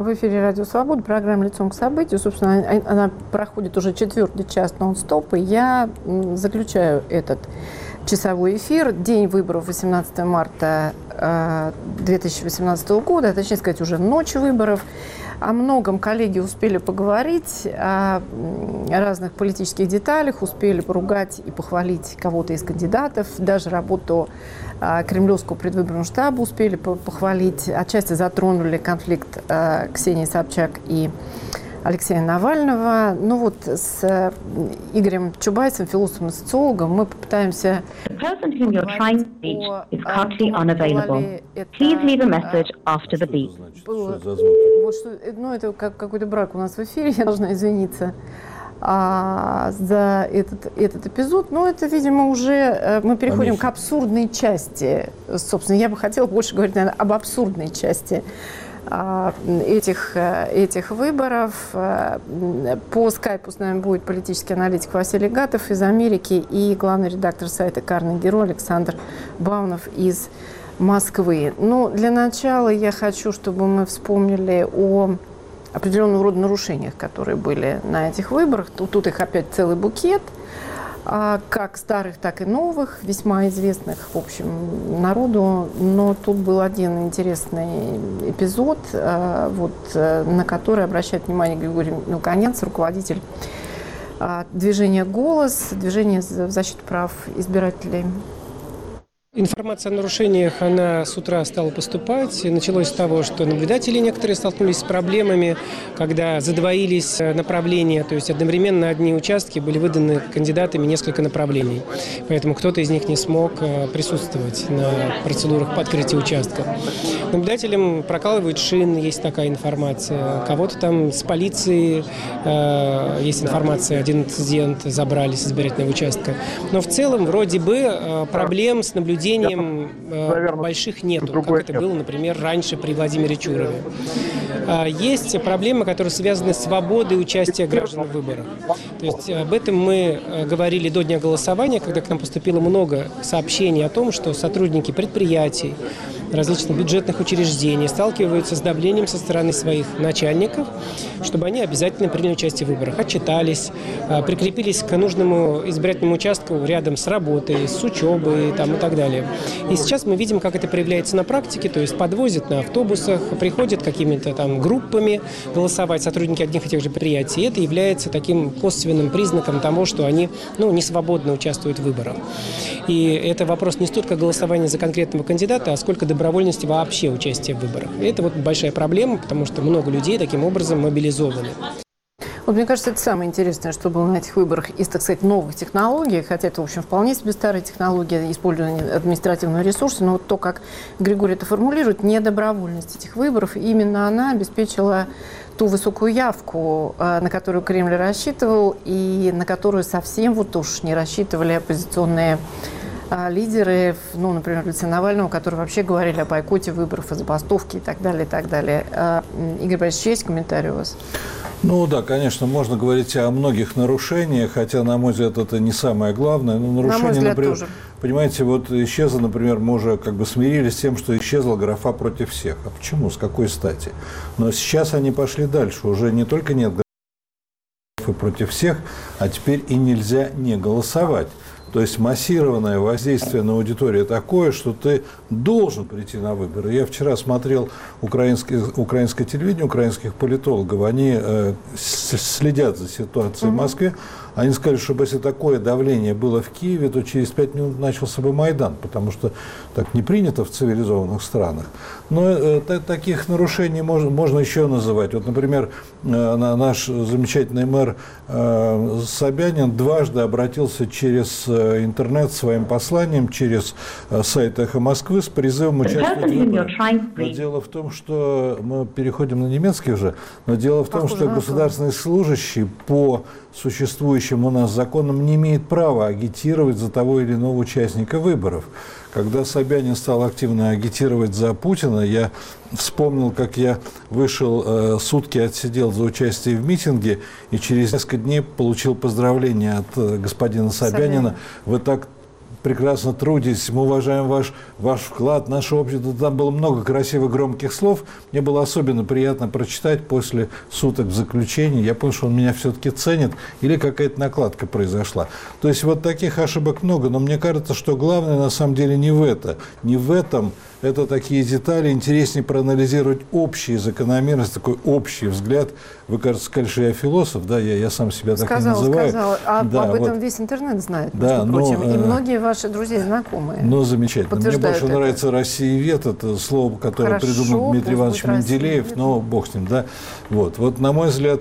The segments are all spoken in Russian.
В эфире «Радио Свобода», программа «Лицом к событию». Собственно, она проходит уже 4-й час нон-стоп, и я заключаю этот часовой эфир. День выборов 18 марта 2018 года, точнее сказать, уже ночь выборов. О многом коллеги успели поговорить, о разных политических деталях, успели поругать и похвалить кого-то из кандидатов, даже работу кремлевского предвыборного штаба успели похвалить. Отчасти затронули конфликт Ксении Собчак и Алексея Навального. Ну вот с Игорем Чубайсом, философом и социологом, мы попытаемся ну, это как какой-то брак у нас в эфире, я должна извиниться за этот эпизод. Но это, видимо, уже мы переходим к абсурдной части. Собственно, я бы хотела больше говорить, наверное, об абсурдной части этих выборов. По скайпу с нами будет политический аналитик Василий Гатов из Америки и главный редактор сайта «Карнеги.ру» Александр Баунов из Москвы. Ну, для начала я хочу, чтобы мы вспомнили о определенного рода нарушениях, которые были на этих выборах. Тут их опять целый букет, как старых, так и новых, весьма известных, в общем, народу. Но тут был один интересный эпизод, на который обращает внимание Григорий Мелконянц, руководитель движения «Голос», движения в защиту прав избирателей. Информация о нарушениях, она с утра стала поступать. Началось с того, что наблюдатели некоторые столкнулись с проблемами, когда задвоились направления, то есть одновременно на одни участки были выданы кандидатами несколько направлений. Поэтому кто-то из них не смог присутствовать на процедурах по открытию участка. Наблюдателям прокалывают шин, есть такая информация. Кого-то там с полиции есть информация, один инцидент забрали с избирательного участка. Но в целом вроде бы проблем с наблюдением больших нету, как это было, например, раньше при Владимире Чурове. Есть проблемы, которые связаны с свободой участия граждан в выборах. То есть об этом мы говорили до дня голосования, когда к нам поступило много сообщений о том, что сотрудники предприятий, различных бюджетных учреждений сталкиваются с давлением со стороны своих начальников, чтобы они обязательно приняли участие в выборах, отчитались, прикрепились к нужному избирательному участку рядом с работой, с учебой и так далее. И сейчас мы видим, как это проявляется на практике, то есть подвозят на автобусах, приходят какими-то там группами голосовать сотрудники одних и тех же предприятий. И это является таким косвенным признаком того, что они не свободно участвуют в выборах. И это вопрос не столько голосования за конкретного кандидата, а сколько добровольности вообще участия в выборах. И это большая проблема, потому что много людей таким образом мобилизованы. Вот мне кажется, это самое интересное, что было на этих выборах из, так сказать, новых технологий, хотя это, в общем, вполне себе старая технология использования административного ресурса, но вот то, как Григорий это формулирует, недобровольность этих выборов, именно она обеспечила ту высокую явку, на которую Кремль рассчитывал, и на которую совсем уж не рассчитывали оппозиционные лидеры, например, в лице Навального, которые вообще говорили о бойкоте выборов, о забастовке и так далее, и так далее. Игорь Борисович, есть комментарий у вас? Ну да, конечно, можно говорить о многих нарушениях, хотя, на мой взгляд, это не самое главное. Но нарушение, на мой взгляд, например, тоже. Понимаете, вот исчезла, например, мы уже смирились с тем, что исчезла графа против всех. А почему? С какой стати? Но сейчас они пошли дальше. Уже не только нет графы против всех, а теперь и нельзя не голосовать. То есть массированное воздействие на аудиторию такое, что ты должен прийти на выборы. Я вчера смотрел украинское телевидение, украинских политологов. Они следят за ситуацией в Москве. Они сказали, что если такое давление было в Киеве, то через 5 минут начался бы Майдан, потому что так не принято в цивилизованных странах. Но таких нарушений можно еще называть. Вот, например, наш замечательный мэр Собянин дважды обратился через интернет своим посланием, через сайт «Эхо Москвы» с призывом участвовать в выборах. Но дело в том, что мы переходим на немецкий уже, но дело в том, что государственный служащий по существующим у нас законам не имеет права агитировать за того или иного участника выборов. Когда Собянин стал активно агитировать за Путина, я вспомнил, как я вышел, сутки отсидел за участие в митинге, и через несколько дней получил поздравление от господина Собянина. Вы так прекрасно трудитесь, мы уважаем ваш вклад, наше общество. Там было много красивых, громких слов. Мне было особенно приятно прочитать после суток в заключении. Я понял, что он меня все-таки ценит, или какая-то накладка произошла. То есть вот таких ошибок много, но мне кажется, что главное на самом деле не в этом. Это такие детали. Интереснее проанализировать общие закономерности, такой общий взгляд. Вы, кажется, сказали, что я философ, да, я сам себя так не называю. Сказал. Да, об этом вот. весь интернет знает, Да, между прочим. И многие ваши друзья и знакомые. Ну, замечательно. Мне больше это. нравится «Россиевед». Это слово, которое придумал Дмитрий Иванович Менделеев. Но бог с ним, да. Вот, на мой взгляд,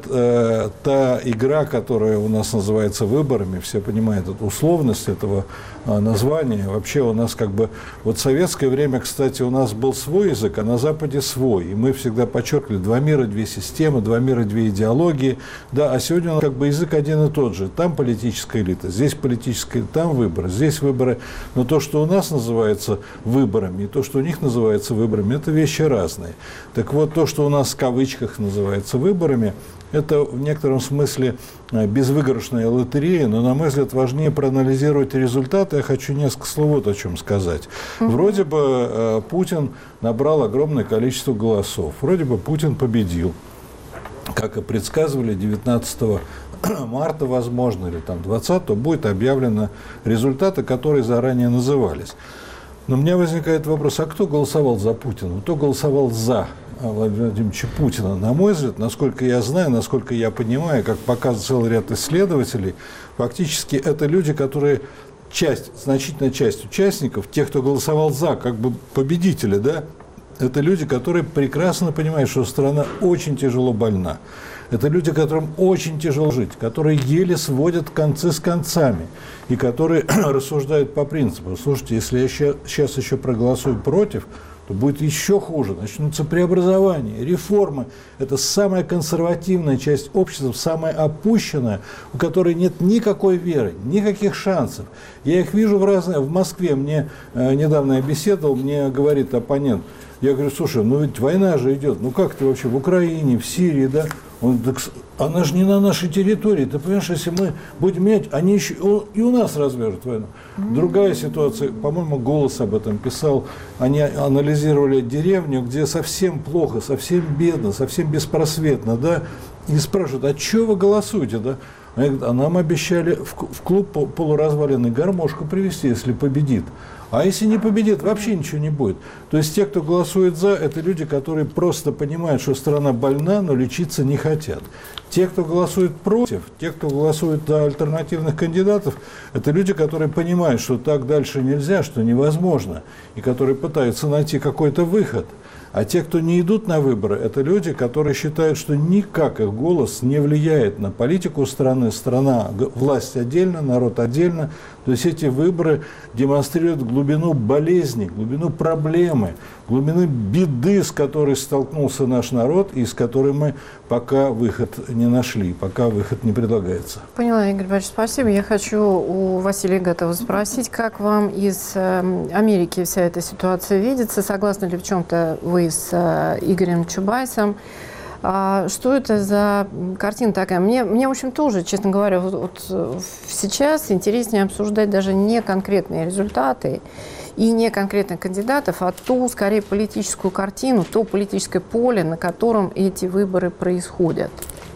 та игра, которая у нас называется выборами, все понимают эту условность этого названия. Вообще у нас как бы... Вот в советское время, кстати, у нас был свой язык, а на Западе свой. И мы всегда подчеркивали: два мира, две системы, два мира, две идеологии. Да, а сегодня у нас как бы язык один и тот же. Там политическая элита, здесь политическая, там выборы, здесь выборы. Но то, что у нас называется выборами, и то, что у них называется выборами, это вещи разные. Так вот, то, что у нас в кавычках называется выборами, это в некотором смысле безвыигрышная лотерея, но, на мой взгляд, важнее проанализировать результаты. Я хочу несколько слов вот о чем сказать. Вроде бы Путин набрал огромное количество голосов. Вроде бы Путин победил. Как и предсказывали, 19 марта, возможно, или там 20-го, будет объявлены результаты, которые заранее назывались. Но у меня возникает вопрос: а кто голосовал за Путина? Кто голосовал за Владимира Владимировича Путина? На мой взгляд, насколько я знаю, насколько я понимаю, как показывает целый ряд исследователей, фактически это люди, которые значительная часть участников, тех, кто голосовал за, как бы победители, да, это люди, которые прекрасно понимают, что страна очень тяжело больна. Это люди, которым очень тяжело жить, которые еле сводят концы с концами и которые рассуждают по принципу: слушайте, если я сейчас еще проголосую против, то будет еще хуже. Начнутся преобразования, реформы. Это самая консервативная часть общества, самая опущенная, у которой нет никакой веры, никаких шансов. Я их вижу в Москве. Мне недавно я беседовал, мне говорит оппонент. Я говорю: слушай, ну ведь война же идет. Ну как ты вообще в Украине, в Сирии, да? Он: так она же не на нашей территории. Ты понимаешь, если мы будем менять, они еще и у нас развяжут войну. Другая ситуация, по-моему, «Голос» об этом писал. Они анализировали деревню, где совсем плохо, совсем бедно, совсем беспросветно, да? И спрашивают: а что вы голосуете, да? Они говорят: а нам обещали в клуб полуразваленный гармошку привезти, если победит. А если не победит, вообще ничего не будет. То есть те, кто голосует за, это люди, которые просто понимают, что страна больна, но лечиться не хотят. Те, кто голосует против, те, кто голосует за альтернативных кандидатов, это люди, которые понимают, что так дальше нельзя, что невозможно, и которые пытаются найти какой-то выход. А те, кто не идут на выборы, это люди, которые считают, что никак их голос не влияет на политику страны. Страна, власть отдельно, народ отдельно. То есть эти выборы демонстрируют глубину болезни, глубину проблемы, глубину беды, с которой столкнулся наш народ и с которой мы пока выход не нашли, пока выход не предлагается. Поняла, Игорь Борисович, спасибо. Я хочу у Василия Игатова спросить, как вам из Америки вся эта ситуация видится? Согласны ли в чем-то вы с Игорем Чубайсом? Что это за картина такая? Мне, в общем, тоже, честно говоря, вот сейчас интереснее обсуждать даже не конкретные результаты и не конкретных кандидатов, а ту, скорее, политическую картину, то политическое поле, на котором эти выборы происходят.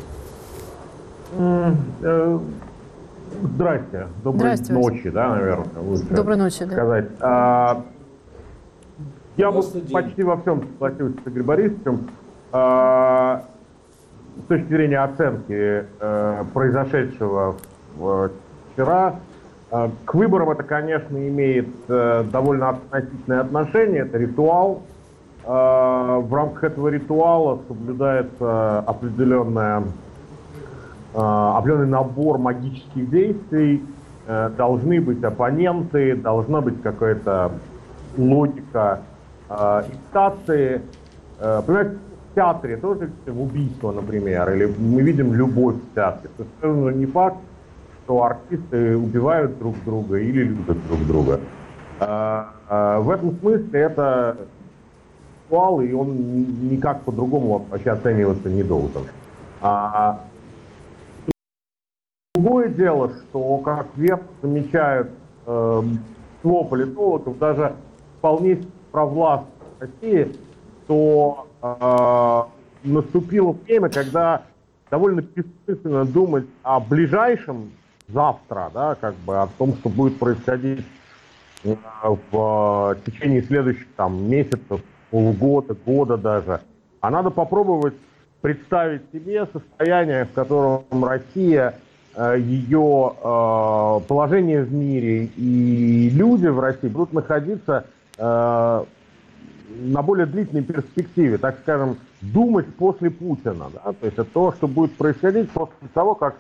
Здрасте. Доброй ночи, да, наверное, лучше Доброй ночи, сказать. Да. Я вот почти во всем согласился с Игорем Борисовичем. С точки зрения оценки произошедшего вчера, к выборам это, конечно, имеет довольно относительное отношение. Это ритуал. В рамках этого ритуала соблюдается определенный набор магических действий. Должны быть оппоненты, должна быть какая-то логика инстанции. Понимаете, в театре тоже убийство, например, или мы видим любовь в театре. Это совершенно не факт, что артисты убивают друг друга или любят друг друга. В этом смысле это ритуал, и он никак по-другому вообще оцениваться не должен. Другое дело, что, как верно замечают большинство политологов, даже вполне провластных в России, то наступило время, когда довольно бессмысленно думать о ближайшем завтра, да, как бы о том, что будет происходить в течение следующих месяцев, полгода, года даже. А надо попробовать представить себе состояние, в котором Россия, ее положение в мире и люди в России будут находиться на более длительной перспективе, так скажем, думать после Путина. Да? То есть это то, что будет происходить после того, как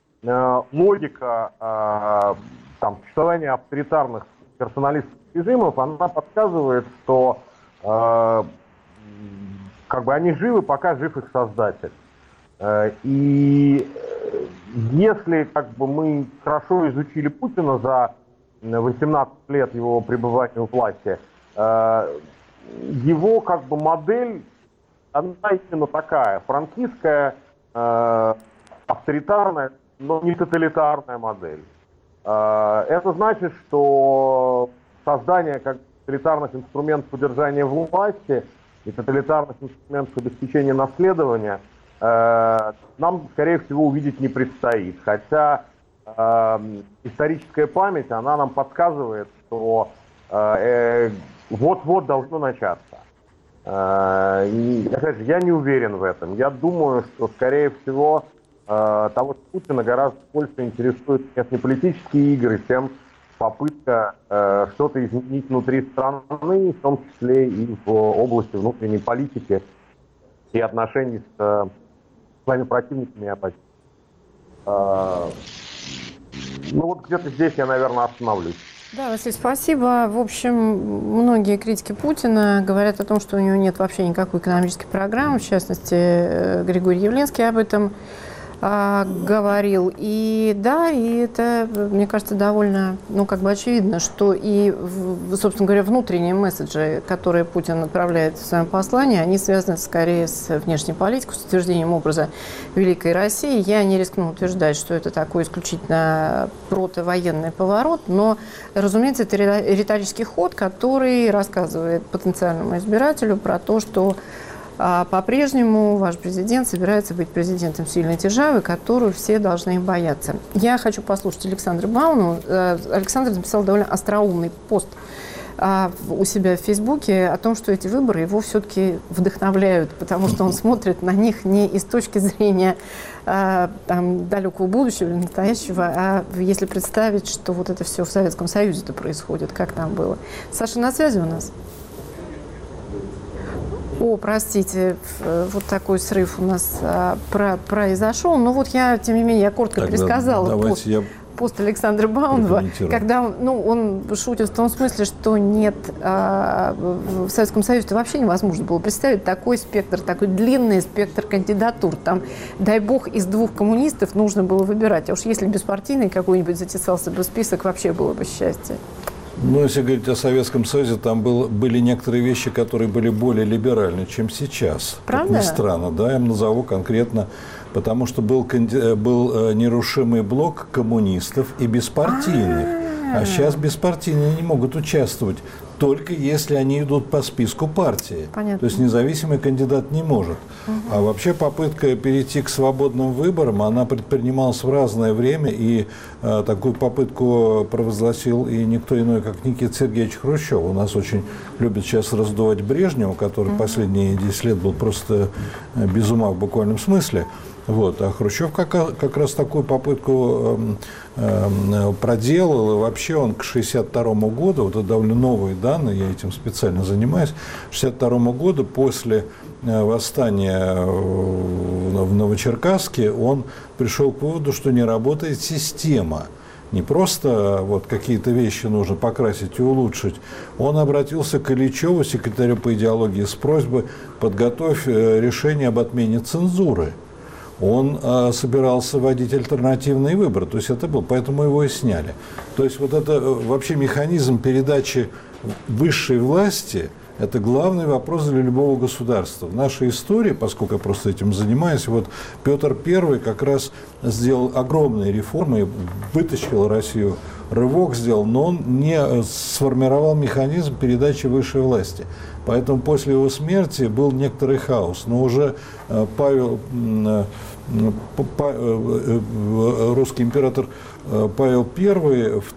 логика существования авторитарных персоналистских режимов, она подсказывает, что они живы, пока жив их создатель. И если мы хорошо изучили Путина за 18 лет его пребывания у власти, его модель, она именно такая, франкистская, авторитарная, но не тоталитарная модель. Это значит, что создание тоталитарных инструментов удержания власти и тоталитарных инструментов обеспечения наследования нам, скорее всего, увидеть не предстоит. Хотя историческая память, она нам подсказывает, что вот-вот должно начаться. И, опять же, я не уверен в этом. Я думаю, что, скорее всего, того Путина гораздо больше интересуют внешнеполитические игры, чем попытка что-то изменить внутри страны, в том числе и в области внутренней политики и отношений с своими противниками и оппозицией. Где-то здесь я, наверное, остановлюсь. Да, Василий, спасибо. В общем, многие критики Путина говорят о том, что у него нет вообще никакой экономической программы. В частности, Григорий Явленский об этом говорил. И да, и это, мне кажется, довольно, очевидно, что и, собственно говоря, внутренние месседжи, которые Путин отправляет в своем послании, они связаны скорее с внешней политикой, с утверждением образа Великой России. Я не рискну утверждать, что это такой исключительно противоенный поворот, но, разумеется, это риторический ход, который рассказывает потенциальному избирателю про то, что по-прежнему ваш президент собирается быть президентом сильной державы, которую все должны бояться. Я хочу послушать Александра Бауну. Александр написал довольно остроумный пост у себя в Фейсбуке о том, что эти выборы его все-таки вдохновляют, потому что он смотрит на них не из точки зрения далекого будущего или настоящего, а если представить, что вот это все в Советском Союзе-то происходит, как там было. Саша, на связи у нас? Простите, вот такой срыв у нас произошел. Но я, тем не менее, коротко пересказала пост Александра Баунова, когда он шутит в том смысле, что нет, в Советском Союзе вообще невозможно было представить такой спектр, такой длинный спектр кандидатур. Там, дай бог, из 2 коммунистов нужно было выбирать. А уж если беспартийный какой-нибудь затесался бы список, вообще было бы счастье. Если говорить о Советском Союзе, там были некоторые вещи, которые были более либеральны, чем сейчас. Правда? Как ни странно, да, я им назову конкретно, потому что был нерушимый блок коммунистов и беспартийных. А сейчас беспартийные не могут участвовать, только если они идут по списку партии. Понятно. То есть независимый кандидат не может. А вообще попытка перейти к свободным выборам, она предпринималась в разное время, и такую попытку провозгласил и никто иной, как Никита Сергеевич Хрущев. У нас очень любят сейчас раздувать Брежнева, который последние 10 лет был просто без ума в буквальном смысле. А Хрущев как раз такую попытку проделал, и вообще он к 1962 году, это довольно новые данные, я этим специально занимаюсь, к 1962 году после восстания в Новочеркасске он пришел к выводу, что не работает система. Не просто какие-то вещи нужно покрасить и улучшить. Он обратился к Ильичеву, секретарю по идеологии, с просьбой: подготовь решение об отмене цензуры. Он собирался вводить альтернативные выборы, то есть это был, поэтому его и сняли. То есть это вообще механизм передачи высшей власти, Это главный вопрос для любого государства. В нашей истории, поскольку я просто этим занимаюсь, вот Петр I как раз сделал огромные реформы, вытащил Россию, рывок сделал, но он не сформировал механизм передачи высшей власти. Поэтому после его смерти был некоторый хаос. Но уже русский император Павел I в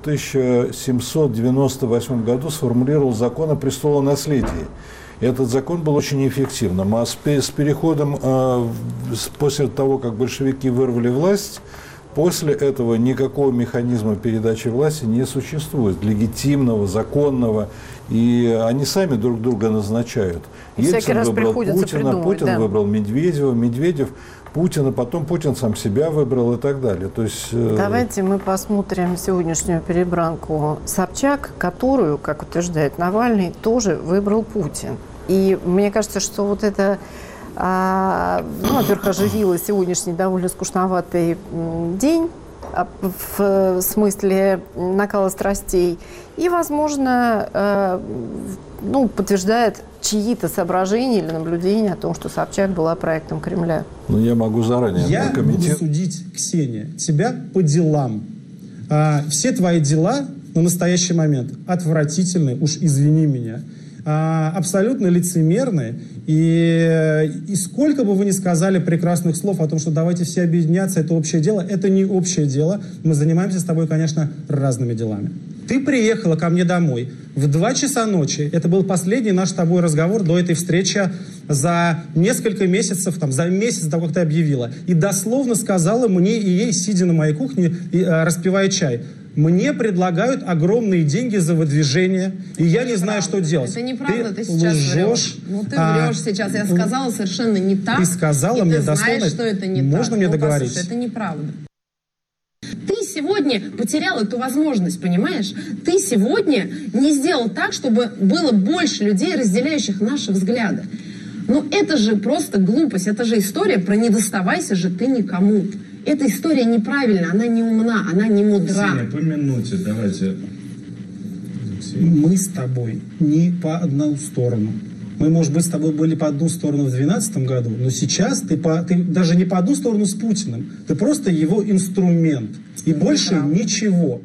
1798 году сформулировал закон о престолонаследии. Этот закон был очень эффективным. А с переходом, после того, как большевики вырвали власть, после этого никакого механизма передачи власти не существует, легитимного, законного, и они сами друг друга назначают. Ельцин выбрал Путина, Путин выбрал Медведева, Медведев Путина, потом Путин сам себя выбрал и так далее. То есть, давайте мы посмотрим сегодняшнюю перебранку Собчак, которую, как утверждает Навальный, тоже выбрал Путин. И мне кажется, что вот это... во-первых, оживило сегодняшний довольно скучноватый день в смысле накала страстей. И, возможно, подтверждает чьи-то соображения или наблюдения о том, что Собчак была проектом Кремля. Я могу заранее прокомментировать. Я буду судить, Ксения, тебя по делам. Все твои дела на настоящий момент отвратительны, уж извини меня. Абсолютно лицемерны. И сколько бы вы ни сказали прекрасных слов о том, что давайте все объединяться, это общее дело, это не общее дело. Мы занимаемся с тобой, конечно, разными делами. Ты приехала ко мне домой в 2 часа ночи. Это был последний наш с тобой разговор до этой встречи за несколько месяцев, за месяц до того, как ты объявила. И дословно сказала мне и ей, сидя на моей кухне, распивая чай: мне предлагают огромные деньги за выдвижение, и я не знаю, что делать. Это неправда, ты сейчас врешь. Ты врешь сейчас. Я сказала совершенно не так. Ты сказала мне дословно. Знаешь, что это не можно так. Мне договорить? Послушай, это неправда. Ты сегодня потерял эту возможность, понимаешь? Ты сегодня не сделал так, чтобы было больше людей, разделяющих наши взгляды. Это же просто глупость. Это же история про «не доставайся же ты никому». Эта история неправильная, она не умна, она не мудра. Ксения, по минуте, давайте. Мы с тобой не по одну сторону. Мы, может быть, с тобой были по одну сторону в 2012 году, но сейчас ты даже не по одну сторону с Путиным. Ты просто его инструмент. И больше ничего.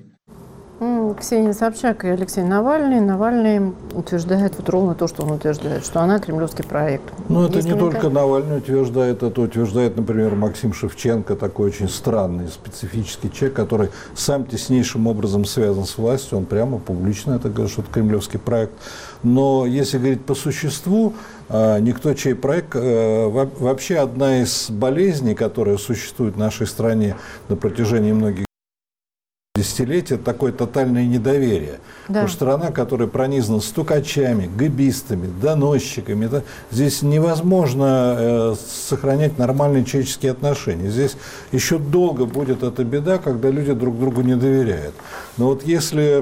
Ксения Собчак и Алексей Навальный. Навальный утверждает ровно то, что он утверждает, что она кремлевский проект. Это не только Навальный утверждает, это утверждает, например, Максим Шевченко, такой очень странный, специфический человек, который сам теснейшим образом связан с властью, он прямо публично это говорит, что это кремлевский проект. Но если говорить по существу, никто чей проект, вообще одна из болезней, которая существует в нашей стране на протяжении многих десятилетия, такое тотальное недоверие. Да. Потому что страна, которая пронизана стукачами, гэбистами, доносчиками, здесь невозможно сохранять нормальные человеческие отношения. Здесь еще долго будет эта беда, когда люди друг другу не доверяют. Но вот если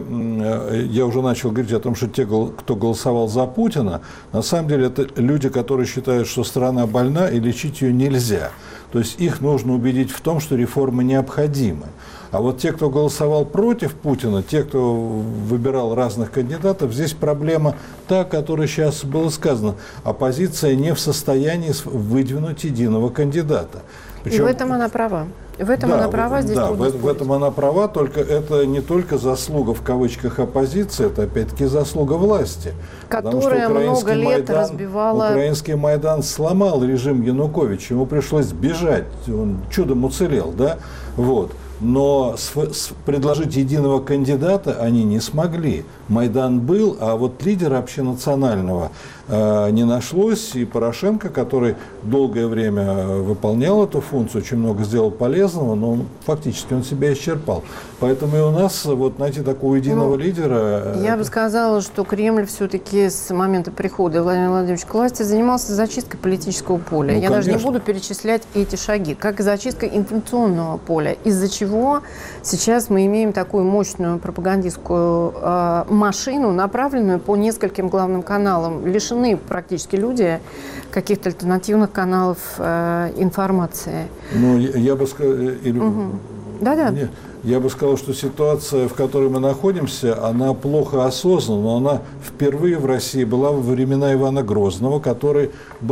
я уже начал говорить о том, что те, кто голосовал за Путина, на самом деле это люди, которые считают, что страна больна и лечить ее нельзя. То есть их нужно убедить в том, что реформы необходимы. А вот те, кто голосовал против Путина, те, кто выбирал разных кандидатов, здесь проблема та, о которой сейчас было сказано. Оппозиция не в состоянии выдвинуть единого кандидата. Причем, и в этом она права. В этом она права, здесь трудно спорить. В этом она права, только это не только заслуга, в кавычках, оппозиции, это опять-таки заслуга власти. Которая много лет разбивала... Украинский Майдан сломал режим Януковича, ему пришлось бежать, он чудом уцелел, да, вот. Но предложить единого кандидата они не смогли. Майдан был, а вот лидера общенационального не нашлось. И Порошенко, который долгое время выполнял эту функцию, очень много сделал полезного, но фактически он себя исчерпал. Поэтому и у нас вот найти такого единого лидера... Я бы сказала, что Кремль все-таки с момента прихода Владимира Владимировича к власти занимался зачисткой политического поля. Я даже не буду перечислять эти шаги, как и зачисткой информационного поля, из-за чего сейчас мы имеем такую мощную пропагандистскую машину, направленную по нескольким главным каналам. Лишены практически люди каких-то альтернативных каналов информации. Я бы сказал... Да-да. Я бы сказал, что ситуация, в которой мы находимся, она плохо осознана, но она впервые в России была во времена Ивана Грозного, который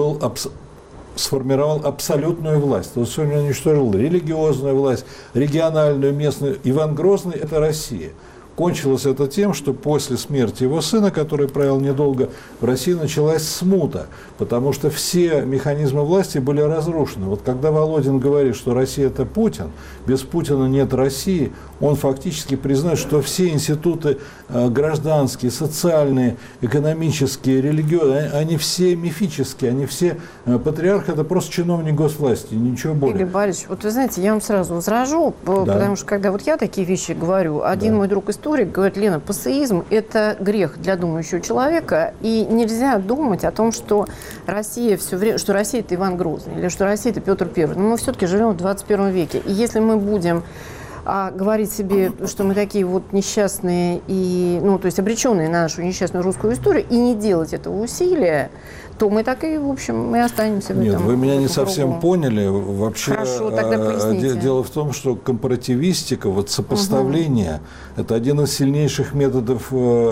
сформировал абсолютную власть. Вот сегодня он уничтожил религиозную власть, региональную, местную. Иван Грозный – это Россия. Кончилось это тем, что после смерти его сына, который правил недолго, в России началась смута, потому что все механизмы власти были разрушены. Вот когда Володин говорит, что Россия – это Путин, без Путина нет России, он фактически признает, что все институты гражданские, социальные, экономические, религиозные, они все мифические, они все… Патриарх – это просто чиновник госвласти, ничего более. Игорь Борисович, вот вы знаете, я вам сразу возражу, потому что когда вот я такие вещи говорю, один мой друг историк говорит: Лена, пассеизм – это грех для думающего человека, и нельзя думать о том, что Россия все время, что Россия – это Иван Грозный, или что Россия – это Петр Первый. Но мы все-таки живем в 21 веке, и если мы будем говорить себе, что мы такие вот несчастные и, ну, то есть обреченные на нашу несчастную русскую историю, и не делать этого усилия, то мы так и, в общем, мы останемся в этом. Нет, вы меня не совсем поняли. Вообще, хорошо, тогда поясните. Дело в том, что компаративистика, вот сопоставление, это один из сильнейших методов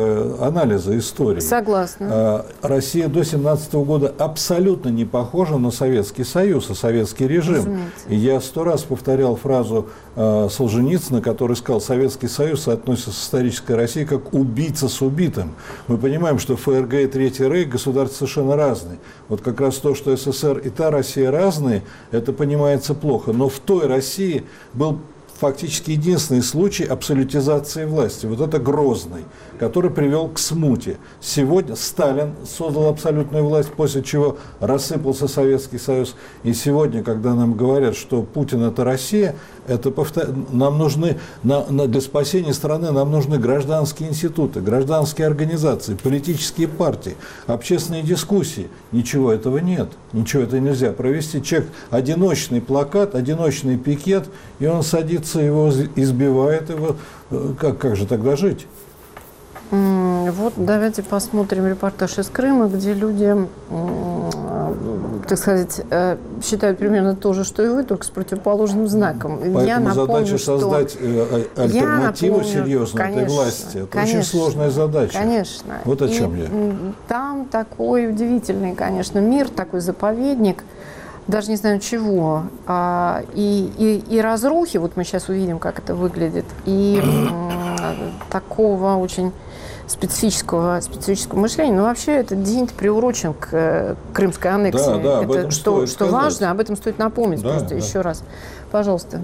анализа истории. Согласна. Россия до 1917 года абсолютно не похожа на Советский Союз и советский режим. Разумеется. И я 100 раз повторял фразу Солженицына, который сказал: Советский Союз соотносится с исторической Россией как убийца с убитым. Мы понимаем, что ФРГ и Третий Рейх государства совершенно разные. Вот как раз то, что СССР и та Россия разные, это понимается плохо. Но в той России был фактически единственный случай абсолютизации власти. Вот это Грозный, который привел к смуте. Сегодня Сталин создал абсолютную власть, после чего рассыпался Советский Союз. И сегодня, когда нам говорят, что Путин – это Россия, это нам нужны, для спасения страны нам нужны гражданские институты, гражданские организации, политические партии, общественные дискуссии. Ничего этого нет. Ничего этого нельзя провести. Человек – одиночный плакат, одиночный пикет, и он садится, его избивает, его. Как же тогда жить? Вот давайте посмотрим репортаж из Крыма, где люди, так сказать, считают примерно то же, что и вы, только с противоположным знаком. Поэтому задача создать альтернативу серьезную этой власти. Это очень сложная задача. Конечно. Вот о чем я. Там такой удивительный, конечно, мир, такой заповедник, даже не знаю чего, и разрухи, вот мы сейчас увидим, как это выглядит, и такого очень специфического мышления. Но вообще этот день приурочен к крымской аннексии. Да, об это этом что важно, об этом стоит напомнить просто еще раз. Пожалуйста.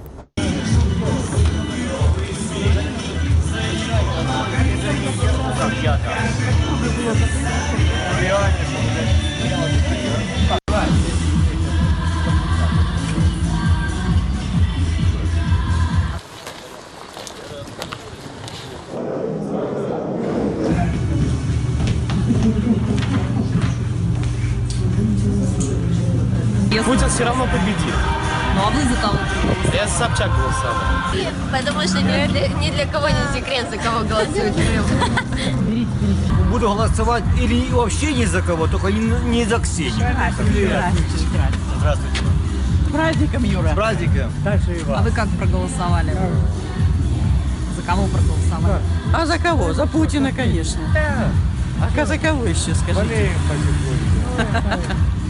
Путин все равно победит. Ну а вы за кого? Я за Собчак голосовал. Потому что ни для кого не секрет, за кого голосует Крым. Буду голосовать или вообще ни за кого, только не за Ксению. Здравствуйте. С праздником, Юра. С праздником. А вы как проголосовали? За кого проголосовали? А за кого? За Путина, конечно. А за кого еще, скажите? Болеем потихоньку.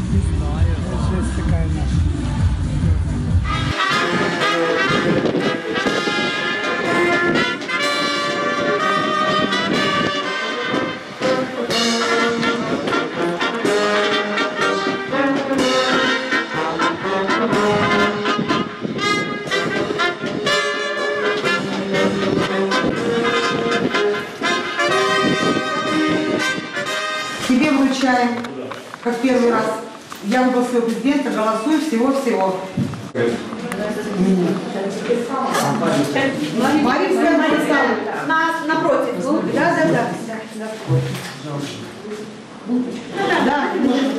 Тебе вручаем, как первый раз. Я выбрал своего президента, голосую всего-всего. Маринская написала. Напротив. Да. Да.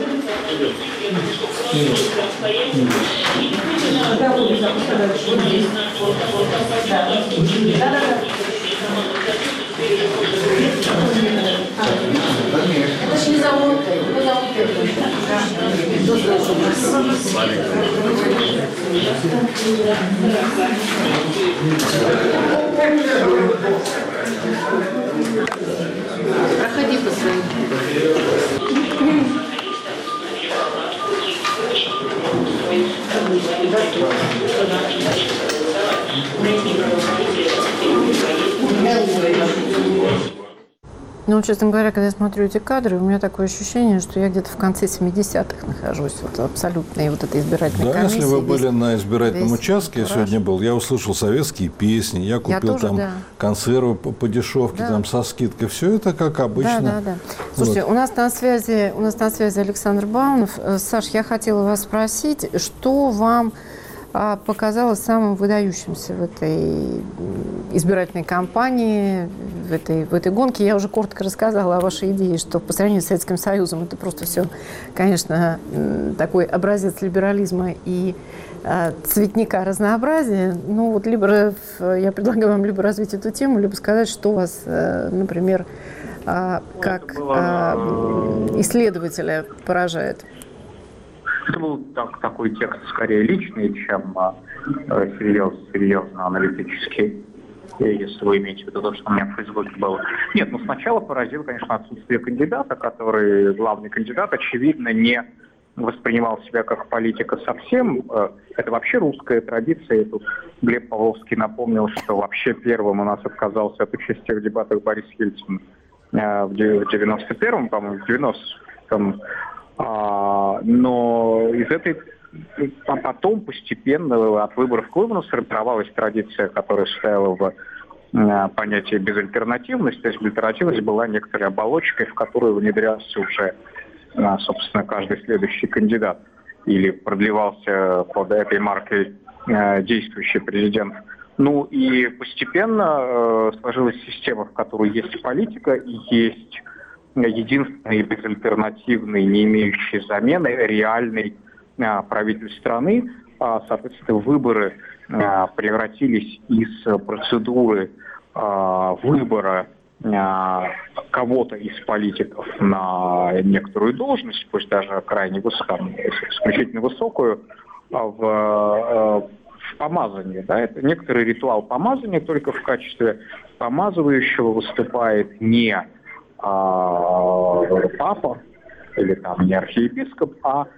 Это ж не зовут. Его зовут. Проходи по своим. Ну, честно говоря, когда я смотрю эти кадры, у меня такое ощущение, что я где-то в конце 70-х нахожусь. Вот абсолютно. И вот эта избирательная комиссия. Да, если вы были на избирательном участке, я сегодня был, я услышал советские песни, я купил там консервы по дешевке, там со скидкой. Все это как обычно. Да. Слушайте, у нас на связи Александр Баунов. Саш, я хотела вас спросить, что вам показалось самым выдающимся в этой избирательной кампании, в этой гонке? Я уже коротко рассказала о вашей идее, что по сравнению с Советским Союзом это просто все, конечно, такой образец либерализма и цветника разнообразия. Ну вот либо я предлагаю вам либо развить эту тему, либо сказать, что вас, например, как исследователя поражает. Это был такой текст скорее личный, чем серьезно аналитический, если вы имеете в виду то, что у меня в Фейсбуке было. Нет, сначала поразило, конечно, отсутствие кандидата, который, главный кандидат, очевидно, не воспринимал себя как политика совсем. Это вообще русская традиция. И тут Глеб Павловский напомнил, что вообще первым у нас отказался от участия в дебатах Борис Ельцин в 91-м, по-моему, в 90-м. Но из этой потом постепенно от выборов к выборам сформировалась традиция, которая состояла в понятии безальтернативности. То есть альтернативность была некоторой оболочкой, в которую внедрялся уже, собственно, каждый следующий кандидат. Или продлевался под этой маркой действующий президент. Ну и постепенно сложилась система, в которой есть политика и есть единственный безальтернативный, не имеющий замены, реальный правитель страны. Соответственно, выборы превратились из процедуры выбора кого-то из политиков на некоторую должность, пусть даже крайне исключительно высокую, в помазание. Да? Это некоторый ритуал помазания, только в качестве помазывающего выступает не папа или там не архиепископ, а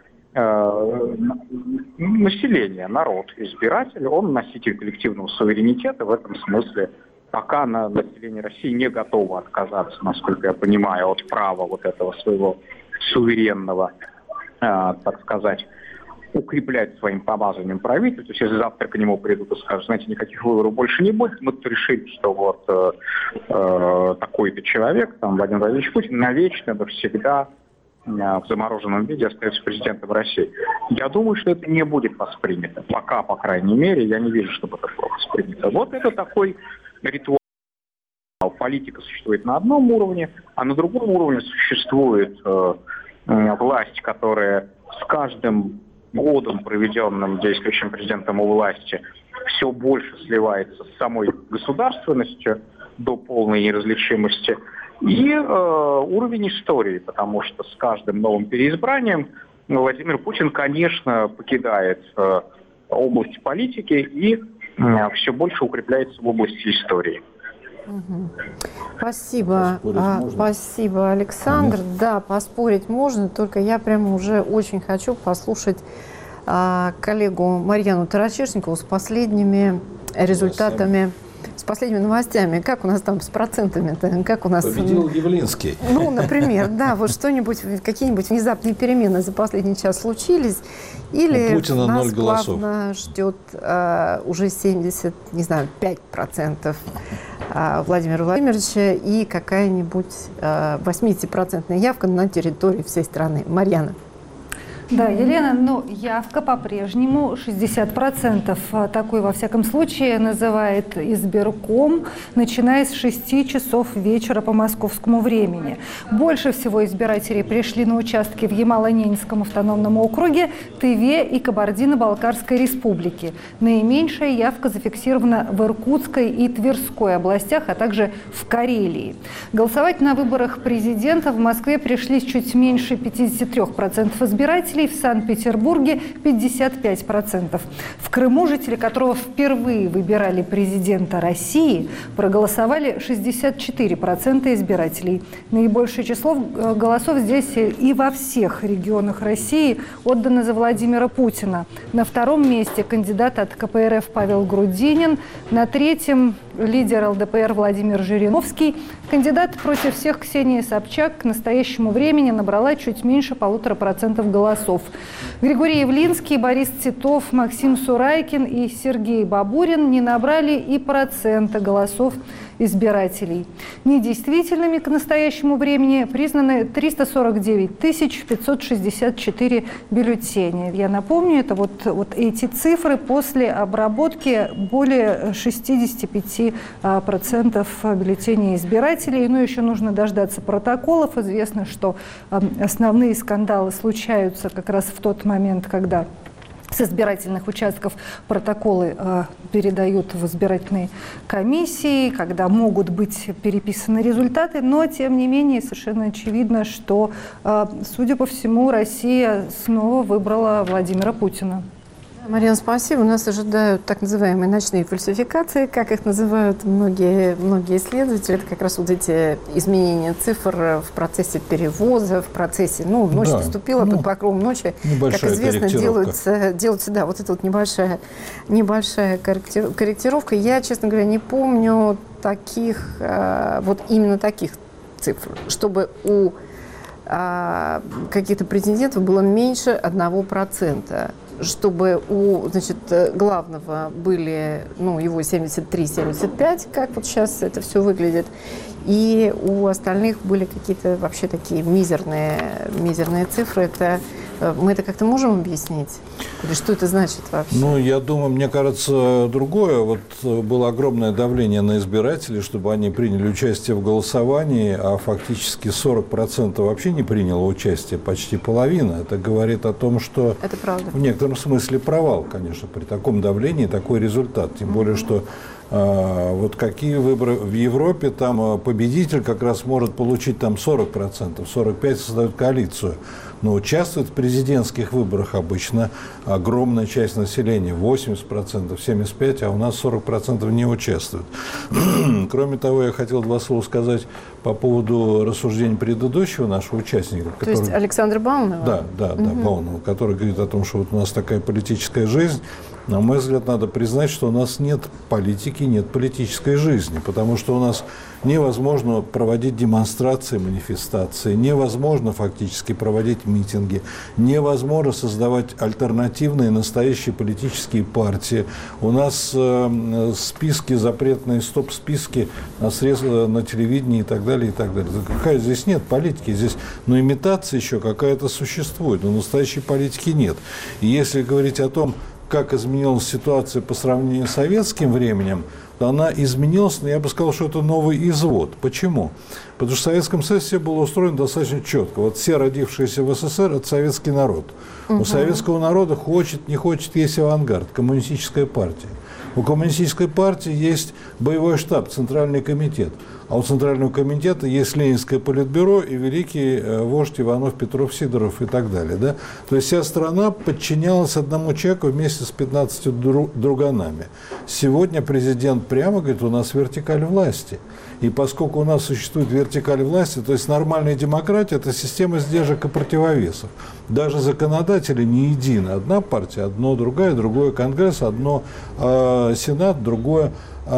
население, народ, избиратель, он носитель коллективного суверенитета. В этом смысле пока население России не готово отказаться, насколько я понимаю, от права вот этого своего суверенного, так сказать, укреплять своим помазанием правительства. То есть если завтра к нему придут и скажут, знаете, никаких выборов больше не будет, мы тут решили, что вот такой-то человек, там, Владимир Владимирович Путин, навечно, навсегда в замороженном виде остается президентом России. Я думаю, что это не будет воспринято. Пока, по крайней мере, я не вижу, чтобы это было воспринято. Вот это такой ритуал. Политика существует на одном уровне, а на другом уровне существует власть, которая с каждым годом, проведенным действующим президентом у власти, все больше сливается с самой государственностью до полной неразличимости, и уровень истории, потому что с каждым новым переизбранием Владимир Путин, конечно, покидает область политики и все больше укрепляется в области истории. Спасибо. Спасибо, Александр. Да, поспорить можно, только я прямо уже очень хочу послушать коллегу Марьяну Тарачешникову с последними результатами, с последними новостями. Как у нас там с процентами-то? Как у нас... Победил Явлинский. Ну, например, да, вот что-нибудь, какие-нибудь внезапные перемены за последний час случились? Или Путина нас 0 голосов. плавно ждет уже 75% Владимира Владимировича и какая-нибудь 80% явка на территории всей страны. Марьяна. Да, Елена, но явка по-прежнему 60%. Такой, во всяком случае, называет избирком, начиная с 6 часов вечера по московскому времени. Больше всего избирателей пришли на участки в Ямало-Ненецком автономном округе, Тыве и Кабардино-Балкарской республике. Наименьшая явка зафиксирована в Иркутской и Тверской областях, а также в Карелии. Голосовать на выборах президента в Москве пришли чуть меньше 53% избирателей. избирателей, в Санкт-Петербурге 55%. В Крыму жители, которого впервые выбирали президента России, проголосовали 64% избирателей. Наибольшее число голосов здесь и во всех регионах России отдано за Владимира Путина. На втором месте кандидат от КПРФ Павел Грудинин, на третьем лидер ЛДПР Владимир Жириновский. Кандидат против всех Ксения Собчак к настоящему времени набрала чуть меньше 1,5% голосов. Григорий Явлинский, Борис Титов, Максим Сурайкин и Сергей Бабурин не набрали и процента голосов избирателей. Недействительными к настоящему времени признаны 349 564 бюллетеня. Я напомню, это вот эти цифры после обработки более 65% бюллетеней избирателей. Но еще нужно дождаться протоколов. Известно, что основные скандалы случаются как раз в тот момент, когда с избирательных участков протоколы передают в избирательные комиссии, когда могут быть переписаны результаты, но, тем не менее, совершенно очевидно, что, судя по всему, Россия снова выбрала Владимира Путина. Марьяна, спасибо. Нас ожидают так называемые ночные фальсификации, как их называют многие исследователи. Это как раз вот эти изменения цифр в процессе перевоза, в процессе, ночь наступила, под покровом ночи, как известно, делаются, да, вот эта вот небольшая корректировка. Я, честно говоря, не помню таких, вот именно таких цифр, чтобы у каких-то претендентов было меньше 1%. Чтобы у, главного были, его 73-75, как вот сейчас это все выглядит, и у остальных были какие-то вообще такие мизерные цифры. Мы это как-то можем объяснить? Или что это значит вообще? Я думаю, мне кажется, другое. Вот было огромное давление на избирателей, чтобы они приняли участие в голосовании, а фактически 40% вообще не приняло участие, почти половина. Это говорит о том, что это правда. В некотором смысле провал, конечно, при таком давлении такой результат. Тем более, что вот какие выборы в Европе, там победитель как раз может получить там 40%, 45% создают коалицию. Но участвует в президентских выборах обычно огромная часть населения, 80%, 75%, а у нас 40% не участвуют. Кроме того, я хотел два слова сказать по поводу рассуждений предыдущего нашего участника. То есть Александра Баунова? Да, Баунова, который говорит о том, что вот у нас такая политическая жизнь. На мой взгляд, надо признать, что у нас нет политики, нет политической жизни, потому что у нас невозможно проводить демонстрации, манифестации, невозможно фактически проводить митинги, невозможно создавать альтернативные настоящие политические партии. У нас списки запретные, стоп-списки на средства, на телевидении и так далее, и так далее. Какая здесь нет политики, здесь, имитация еще какая-то существует, но настоящей политики нет. И если говорить о том, как изменилась ситуация по сравнению с советским временем, то она изменилась, но я бы сказал, что это новый извод. Почему? Потому что в Советском Союзе все было устроено достаточно четко. Вот все родившиеся в СССР – это советский народ. У советского народа хочет, не хочет, есть авангард, коммунистическая партия. У коммунистической партии есть боевой штаб, Центральный комитет. А у Центрального комитета есть Ленинское политбюро и великий вождь Иванов, Петров, Сидоров и так далее. Да? То есть вся страна подчинялась одному человеку вместе с 15 друганами. Сегодня президент прямо говорит, у нас вертикаль власти. И поскольку у нас существует вертикаль власти, то есть нормальная демократия – это система сдержек и противовесов. Даже законодатели не едины. Одна партия, одно другая, другое Конгресс, одно Сенат, другое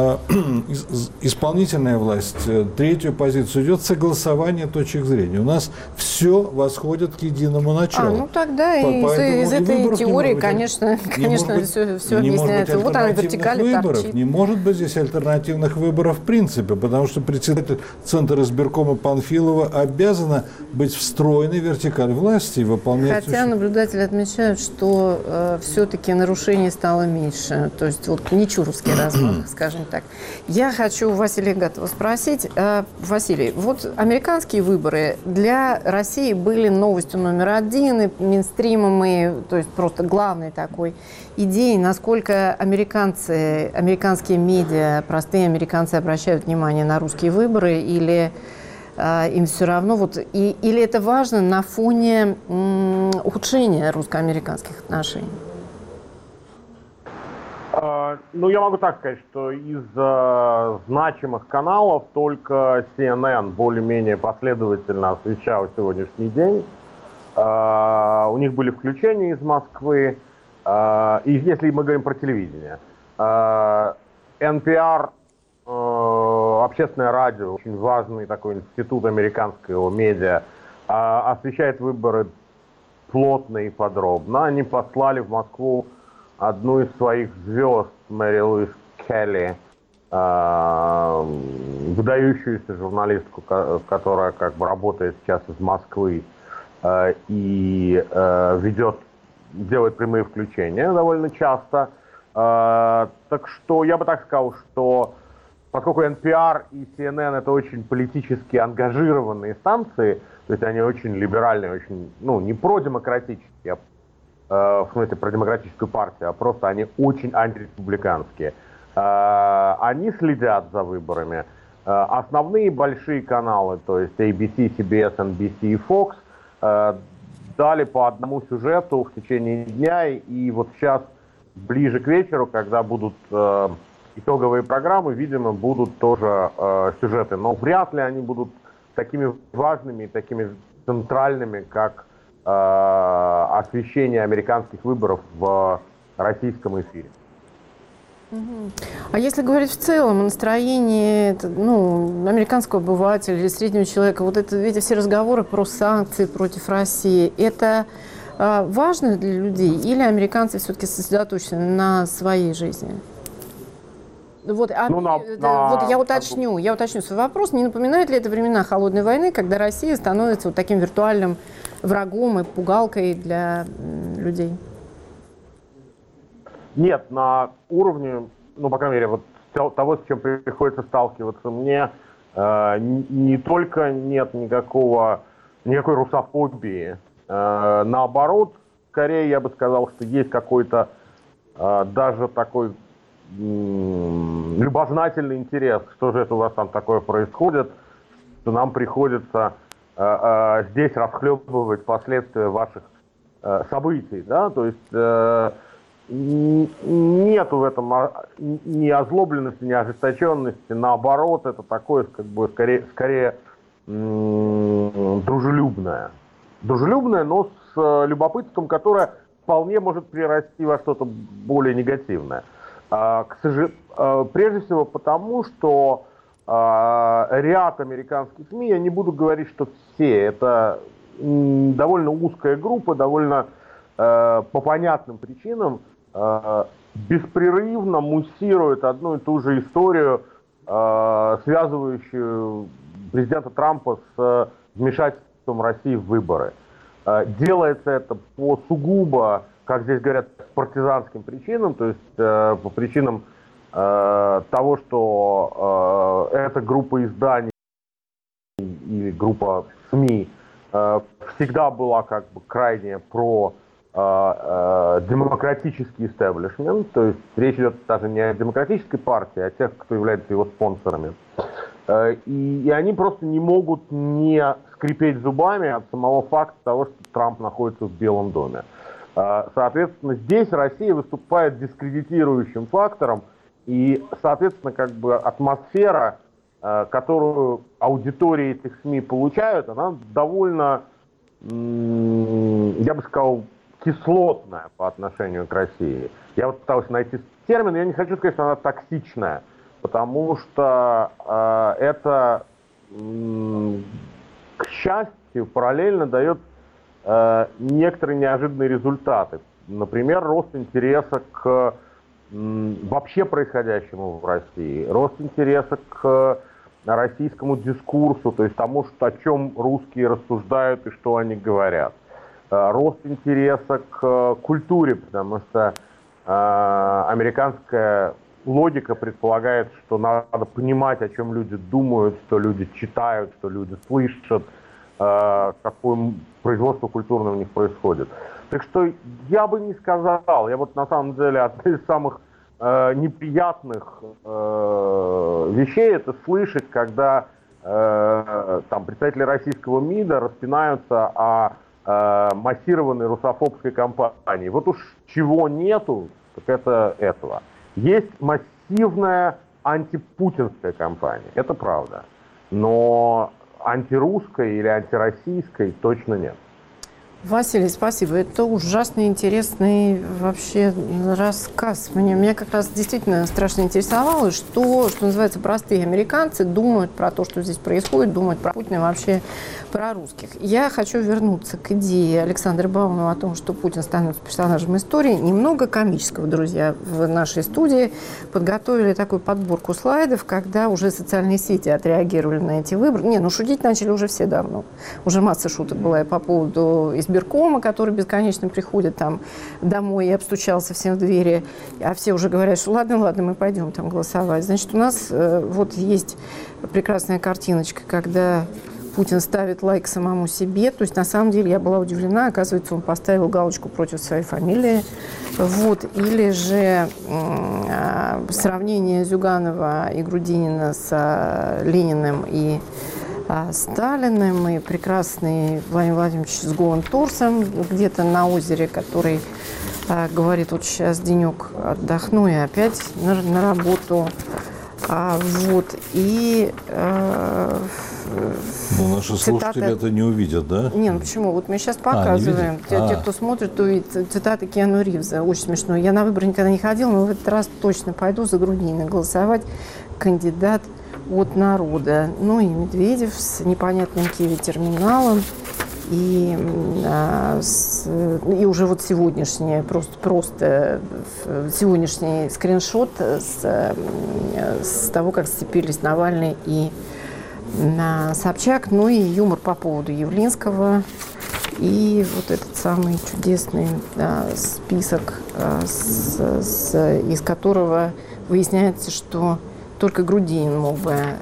исполнительная власть, третью позицию идет согласование точек зрения. У нас все восходит к единому началу. Тогда из этой теории, конечно, все объясняется. Вот она вертикаль торчит. Не может быть здесь альтернативных выборов в принципе, потому что председатель Центра избиркома Панфилова обязана быть встроенной в вертикаль власти и выполнять... Хотя наблюдатели отмечают, что все-таки нарушений стало меньше. То есть вот не чуровский размах, скажем так. Я хочу Василия Гатова спросить. Василий, вот американские выборы для России были новостью номер один, и мейнстримом, и, то есть просто главной такой идеей, насколько американские медиа, простые американцы обращают внимание на русские выборы, или им все равно. Вот, или это важно на фоне ухудшения русско-американских отношений? Ну, я могу так сказать, что из значимых каналов только CNN более-менее последовательно освещал сегодняшний день. У них были включения из Москвы. И если мы говорим про телевидение, NPR, общественное радио, очень важный такой институт американского медиа, освещает выборы плотно и подробно. Они послали в Москву одну из своих звезд, Мэри Луис Келли, выдающуюся журналистку, которая как бы работает сейчас из Москвы и делает прямые включения довольно часто. Так что я бы так сказал, что поскольку NPR и CNN это очень политически ангажированные станции, то есть они очень либеральные, очень, ну, не продемократические, в смысле про демократическую партию, а просто они очень антиреспубликанские. Они следят за выборами. Основные большие каналы, то есть ABC, CBS, NBC и Fox, дали по одному сюжету в течение дня, и вот сейчас ближе к вечеру, когда будут итоговые программы, видимо, будут тоже сюжеты, но вряд ли они будут такими важными, такими центральными, как освещение американских выборов в российском эфире. А если говорить в целом о настроении американского обывателя или среднего человека, вот эти все разговоры про санкции против России, это важно для людей или американцы все-таки сосредоточены на своей жизни? Вот, я уточню свой вопрос. Не напоминает ли это времена холодной войны, когда Россия становится вот таким виртуальным врагом и пугалкой для людей? Нет, на уровне, по крайней мере, вот того, с чем приходится сталкиваться мне, не только нет никакой русофобии, наоборот, скорее я бы сказал, что есть какой-то даже такой любознательный интерес, что же это у вас там такое происходит, что нам приходится здесь расхлебывать последствия ваших событий, да, то есть нету в этом ни озлобленности, ни ожесточенности, наоборот, это такое, как бы, скорее дружелюбное, но с любопытством, которое вполне может перерасти во что-то более негативное. Прежде всего потому, что ряд американских СМИ, я не буду говорить, что все, это довольно узкая группа, довольно по понятным причинам беспрерывно муссирует одну и ту же историю, связывающую президента Трампа с вмешательством России в выборы. Делается это по сугубо, как здесь говорят, партизанским причинам, то есть по причинам того, что эта группа изданий и группа СМИ всегда была как бы крайне про демократический истеблишмент, то есть речь идет даже не о демократической партии, а о тех, кто является его спонсорами. И они просто не могут не скрипеть зубами от самого факта того, что Трамп находится в Белом доме. Соответственно, здесь Россия выступает дискредитирующим фактором, и, соответственно, как бы атмосфера, которую аудитории этих СМИ получают, она довольно, я бы сказал, кислотная по отношению к России. Я вот пытался найти термин, я не хочу сказать, что она токсичная, потому что это, к счастью, параллельно дает некоторые неожиданные результаты. Например, рост интереса к вообще происходящему в России, рост интереса к российскому дискурсу, то есть тому, о чем русские рассуждают и что они говорят. Рост интереса к культуре, потому что американская логика предполагает, что надо понимать, о чем люди думают, что люди читают, что люди слышат, какое производство культурное у них происходит. Так что я бы не сказал, я вот на самом деле одна из самых неприятных вещей это слышать, когда там представители российского МИДа распинаются о массированной русофобской кампании. Вот уж чего нету, так это этого. Есть массивная антипутинская кампания, это правда. Но антирусской или антироссийской точно нет. Василий, спасибо. Это ужасно интересный вообще рассказ. Меня как раз действительно страшно интересовало, что называется, простые американцы думают про то, что здесь происходит, думают про Путина и вообще про русских. Я хочу вернуться к идее Александра Баумана о том, что Путин становится персонажем истории. Немного комического, друзья, в нашей студии подготовили такую подборку слайдов, когда уже социальные сети отреагировали на эти выборы. Шутить начали уже все давно. Уже масса шуток была и по поводу избиркома, который бесконечно приходит там домой и обстучался всем в двери, а все уже говорят, что ладно, мы пойдем там голосовать. Значит, у нас вот есть прекрасная картиночка, когда Путин ставит лайк самому себе. То есть, на самом деле, я была удивлена. Оказывается, он поставил галочку против своей фамилии. Вот. Или же сравнение Зюганова и Грудинина с Лениным и Сталиным, и прекрасный Владимир Владимирович с голым торсом где-то на озере, который говорит, вот сейчас денек отдохну и опять на работу. Вот. И наши слушатели это не увидят, да? Почему? Вот мы сейчас показываем. Те, кто смотрит, то видят цитаты Киану Ривза. Очень смешно. Я на выборы никогда не ходила, но в этот раз точно пойду за Грудинина голосовать. Кандидат от народа. И Медведев с непонятным киви-терминалом. И уже вот сегодняшний, просто сегодняшний скриншот с того, как сцепились Навальный и Собчак, и юмор по поводу Явлинского, и вот этот самый чудесный список, из которого выясняется, что только Грудинин мог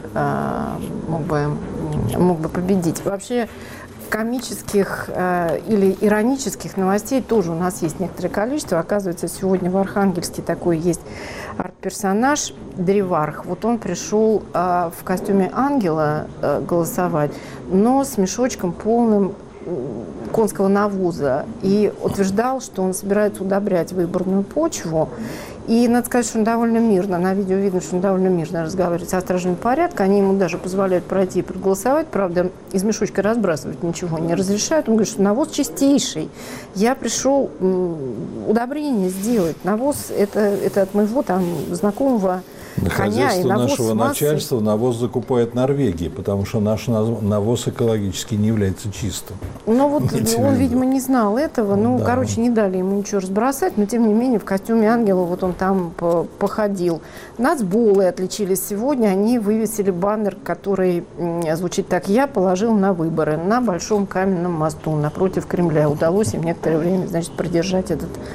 бы победить. Вообще, комических или иронических новостей тоже у нас есть некоторое количество. Оказывается, сегодня в Архангельске такой есть арт-персонаж Древарх. Вот он пришел в костюме ангела голосовать, но с мешочком полным конского навоза, и утверждал, что он собирается удобрять выборную почву. И надо сказать, что он довольно мирно, на видео видно, что он довольно мирно разговаривает со стражами порядка. Они ему даже позволяют пройти и проголосовать. Правда, из мешочка разбрасывать ничего не разрешают. Он говорит, что навоз чистейший. Я пришел удобрение сделать. Навоз это от моего там знакомого коня. И навоз нашего начальства навоз закупает Норвегии, потому что наш навоз экологически не является чистым. Он, видимо, не знал этого. Не дали ему ничего разбросать, но, тем не менее, в костюме ангела вот он там походил. Нацболы отличились сегодня. Они вывесили баннер, который звучит так: «Я положил на выборы» на Большом каменном мосту напротив Кремля. Удалось им некоторое время, продержать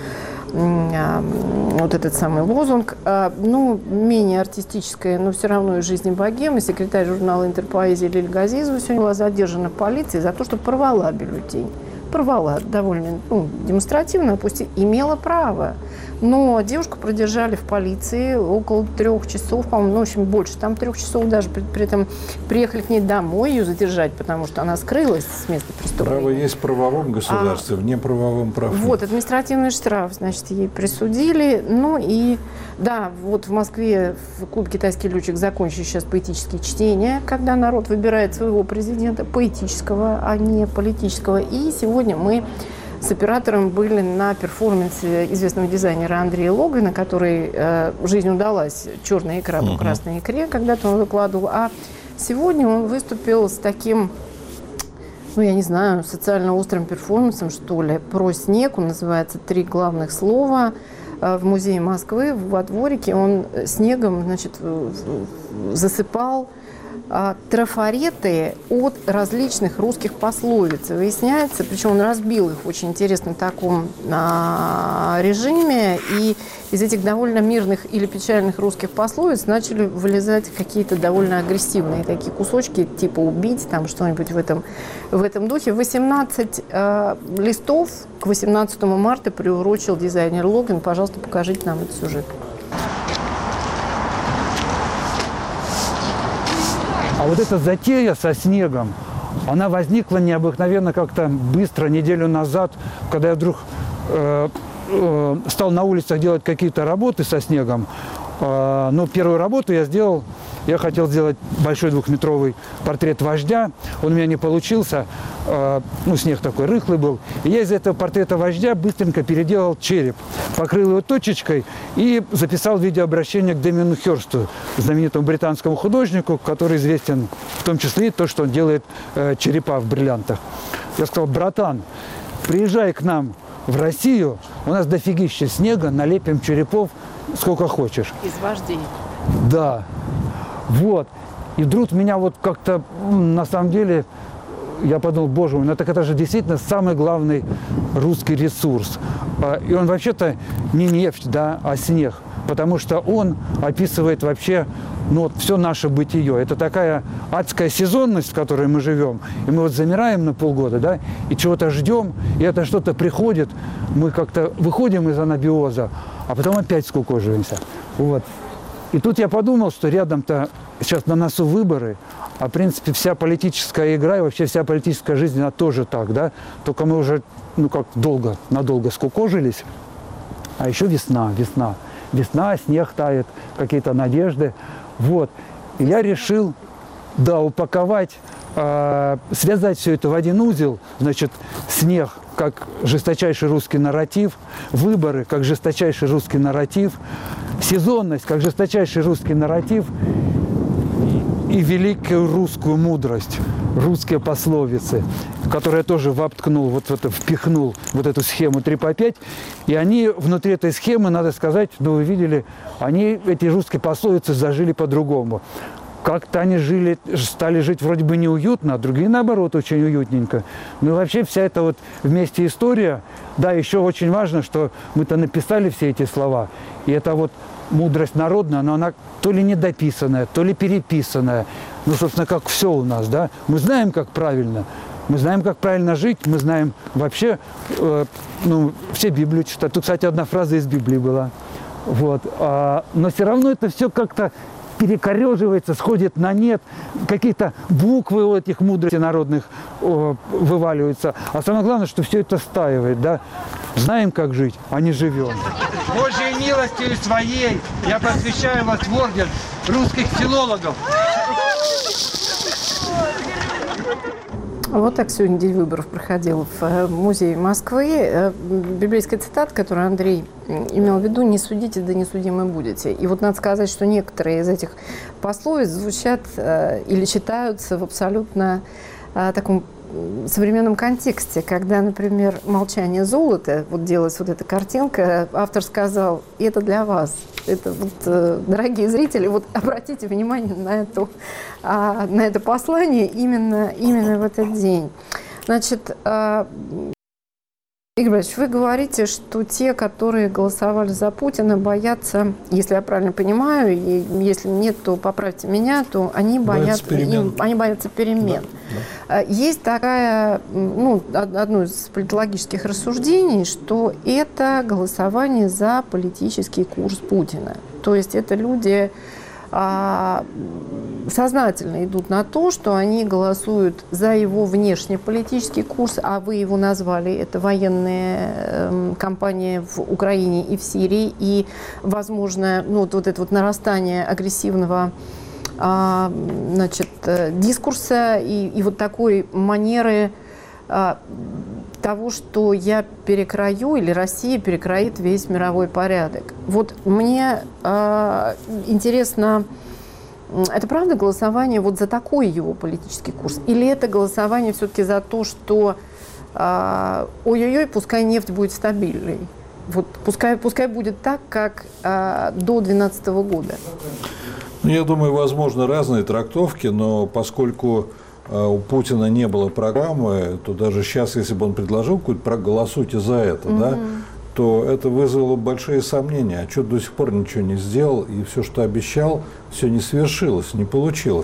этот самый лозунг. Менее артистическая, но все равно из жизни богемы. Секретарь журнала «Интерпоэзия» Лилия Газизова сегодня была задержана полицией за то, что порвала бюллетень. Порвала довольно демонстративно, пусть и имела право. Но девушку продержали в полиции около 3 часов, по-моему, в общем, больше, там 3 часов даже. При этом приехали к ней домой ее задержать, потому что она скрылась с места преступления. Право есть в правовом государстве, в неправовом прав. Вот, административный штраф, ей присудили. В Москве в клуб «Китайский летчик» закончили сейчас поэтические чтения, когда народ выбирает своего президента, поэтического, а не политического. И сегодня мы с оператором были на перформансе известного дизайнера Андрея Логвина, который «Жизнь удалась», черная икра по красной икре, когда-то он выкладывал. А сегодня он выступил с таким, социально острым перформансом, что ли, про снег. Он называется «3 главных слова». В музее Москвы, во дворике, он снегом, засыпал трафареты от различных русских пословиц. Выясняется, причем он разбил их в очень интересном таком режиме, и из этих довольно мирных или печальных русских пословиц начали вылезать какие-то довольно агрессивные такие кусочки, типа «убить», там что-нибудь в этом духе. 18 листов к 18 марта приурочил дизайнер Логвин. Пожалуйста, покажите нам этот сюжет. А вот эта затея со снегом, она возникла необыкновенно как-то быстро, неделю назад, когда я вдруг стал на улицах делать какие-то работы со снегом. Ну, первую работу я сделал, я хотел сделать большой 2-метровый портрет вождя, он у меня не получился, ну, снег такой рыхлый был. И я из этого портрета вождя быстренько переделал череп, покрыл его точечкой и записал видеообращение к Дэмиану Хёрсту, знаменитому британскому художнику, который известен в том числе и то, что он делает черепа в бриллиантах. Я сказал: братан, приезжай к нам в Россию, у нас дофигища снега, налепим черепов сколько хочешь. Из вождей. Да. Вот. И вдруг меня вот как-то, на самом деле, я подумал: боже мой, ну так это же действительно самый главный русский ресурс. И он вообще-то не нефть, да, а снег. Потому что он описывает вообще, ну, вот все наше бытие. Это такая адская сезонность, в которой мы живем. И мы вот замираем на полгода, да, и чего-то ждем, и это что-то приходит, мы как-то выходим из анабиоза, а потом опять скукоживаемся. Вот. И тут я подумал, что рядом-то сейчас на носу выборы, а в принципе вся политическая игра и вообще вся политическая жизнь, она тоже так, да, только мы уже, ну, как надолго скукожились, а еще весна. Весна, снег тает, какие-то надежды. Вот. И я решил, да, упаковать, связать все это в один узел. Значит, снег как жесточайший русский нарратив, выборы как жесточайший русский нарратив, сезонность как жесточайший русский нарратив и великую русскую мудрость, русские пословицы, которые я тоже воткнул, вот это, впихнул вот эту схему 3 по 5. И они внутри этой схемы, надо сказать, ну вы видели, они, эти русские пословицы, зажили по-другому. Как-то они стали жить вроде бы неуютно, а другие, наоборот, очень уютненько. Ну и вообще вся эта вот вместе история, да, еще очень важно, что мы-то написали все эти слова, и это вот мудрость народная, но она то ли недописанная, то ли переписанная. Ну, собственно, как все у нас, да. Мы знаем, как правильно. Мы знаем, как правильно жить, мы знаем вообще, ну, все Библию читают. Тут, кстати, одна фраза из Библии была. Вот. Но все равно это все как-то перекореживается, сходит на нет. Какие-то буквы у этих мудростей народных вываливаются. А самое главное, что все это стаивает, да. Знаем, как жить, а не живем. Божьей милостью своей я посвящаю вас в орден русских филологов. Вот так сегодня день выборов проходил в музее Москвы. Библейская цитата, которую Андрей имел в виду: «Не судите, да не судимы будете». И вот надо сказать, что некоторые из этих пословиц звучат или читаются в абсолютно таком современном контексте. Когда, например, «Молчание золота», вот делалась вот эта картинка, автор сказал: это для вас. Это вот, дорогие зрители, вот обратите внимание на это послание именно в этот день. Значит, Игорь Борисович, вы говорите, что те, которые голосовали за Путина, боятся, если я правильно понимаю, и если нет, то поправьте меня, то они боятся перемен. Да. Есть такая, ну, одно из политологических рассуждений, что это голосование за политический курс Путина. То есть это люди сознательно идут на то, что они голосуют за его внешнеполитический курс, а вы его назвали, это военные кампании в Украине и в Сирии, и, возможно, ну, вот это вот нарастание агрессивного, значит, дискурса и вот такой манеры того, что я перекрою, или Россия перекроит весь мировой порядок. Вот мне интересно, это правда голосование вот за такой его политический курс? Или это голосование все-таки за то, что ой-ой-ой, пускай нефть будет стабильной? Вот пускай будет так, как до 2012 года. Я думаю, возможно, разные трактовки, но поскольку у Путина не было программы, то даже сейчас, если бы он предложил какую-то проголосуйте за это, да, то это вызвало большие сомнения. А что до сих пор ничего не сделал, и все, что обещал, все не свершилось, не получилось.